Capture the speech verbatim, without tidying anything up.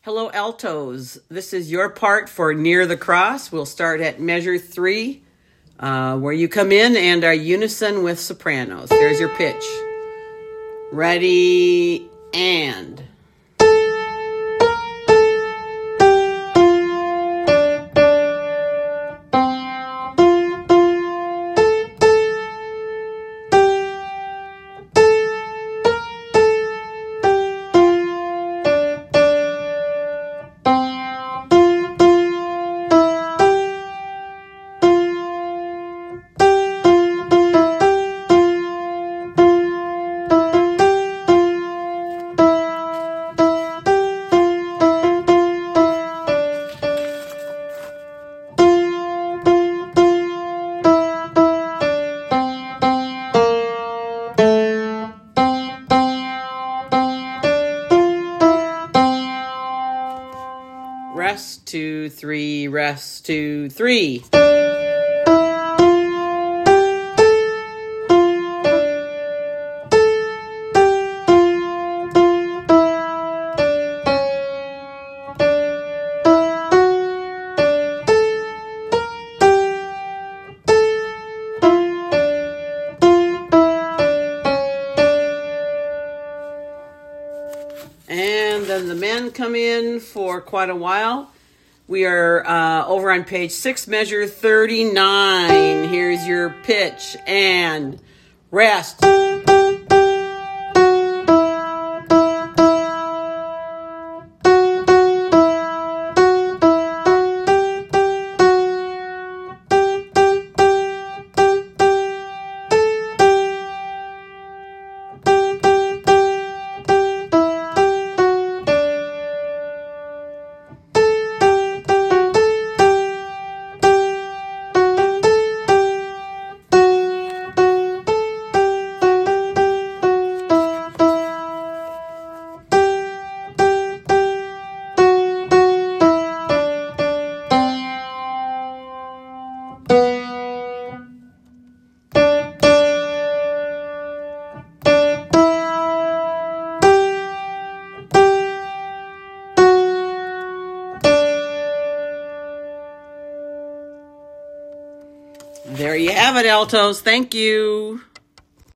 Hello, altos. This is your part for Near the Cross. We'll start at measure three, uh, where you come in and are unison with sopranos. There's your pitch. Ready, and... Rest, two, three, rest, two, three. And then the men come in for quite a while. We are uh, over on page six, measure thirty-nine. Here's your pitch and rest. There you have it, altos. Thank you.